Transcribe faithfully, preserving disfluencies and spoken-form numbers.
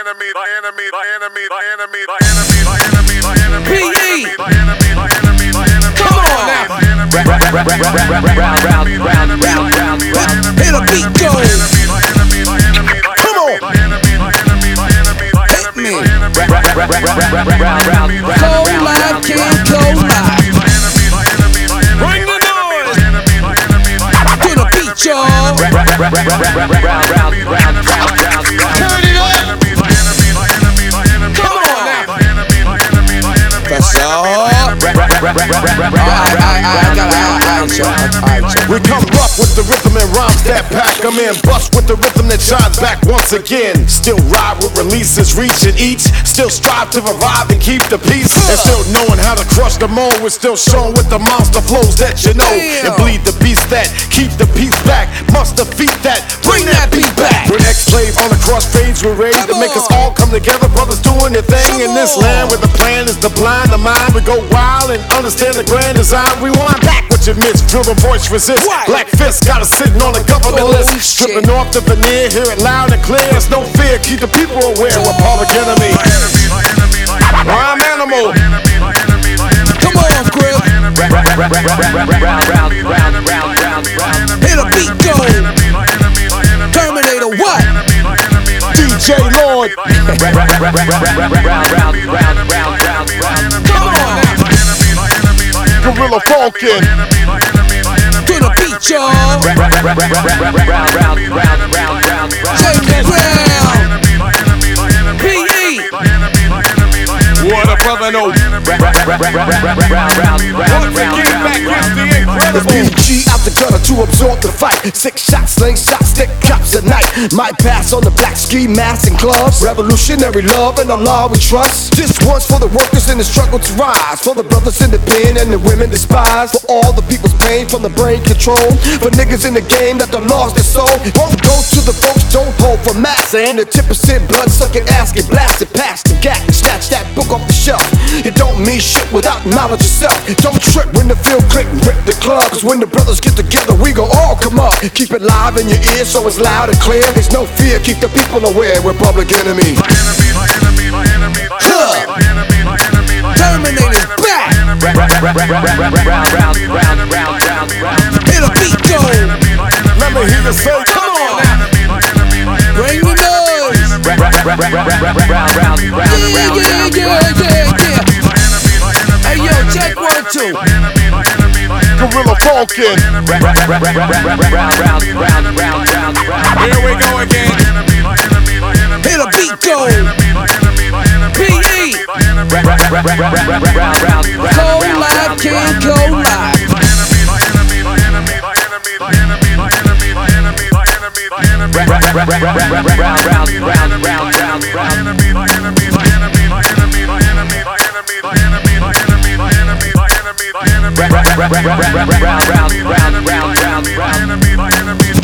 enemy, the enemy, the enemy, the enemy, the enemy, the enemy, the enemy, P E. the enemy, the enemy, the enemy. Come on now. Round, round, round, round, round, round, round, round. Hit a beat go. Come on. Hit me. Round, round, round, Cold live, can't go live. Bring the noise. Hit a beat, y'all. round, round, round, round, round. Turn it up. Come on now. That's all. We come rough with the rhythm and rhymes that pack them in. Bust with the rhythm that shines back once again. Still ride with releases, reach and each. Still strive to revive and keep the peace. And still knowing how to crush the mold. We're still showing with the monster flows that you know. And bleed the beast that keep the peace back. Must defeat that, bring that beat back. We're ex-slave on the crossfades. We're ready to make us all come together. Brothers doing their thing in this land where the plan is to blind the mind. We go wild and understand the grand design. Rewind back what you missed. Drill the voice resist. Black fist got us sitting on the government Oh, list. shit. Stripping off the veneer, hear it loud and clear. There's no fear, keep the people aware. We're public enemy. Rhyme animal. Come on, Grill. Hit a beat go. Terminator what? D J Lord. Come on now. Gorilla Falcon. To the beat, y'all. James Brown. P E. What a brother know. It's B G out the gutter to absorb the fight. Six shots, sling shots, stick cops at night. Might pass on the black ski masks and gloves. Revolutionary love and the law we trust. This one's for the workers in the struggle to rise. For the brothers in the pen and the women despised. For all the people's pain from the brain control. For niggas in the game that done lost their soul. Won't go to the folks, don't hold for mass. And the tip percent blood sucking ass get blasted past the gat and snatch that book off the shelf. It don't mean shit without knowledge yourself. Don't trip when the field click and rip the club. Cause when the brothers get together, we gon' all come up. Keep it live in your ear so it's loud and clear. There's no fear, keep the people aware. We're public enemy. Terminator's back. Hit a beat go. Let me hear you say, come on now. Bring the noise. Yeah, yeah, yeah, yeah, yeah. Hey yo, check one, two. Gorilla Falcon. Here we go again. Hit a beat go. P E. Cold live, can't go live. Round, round, round, round, round, round, round, round, round, round.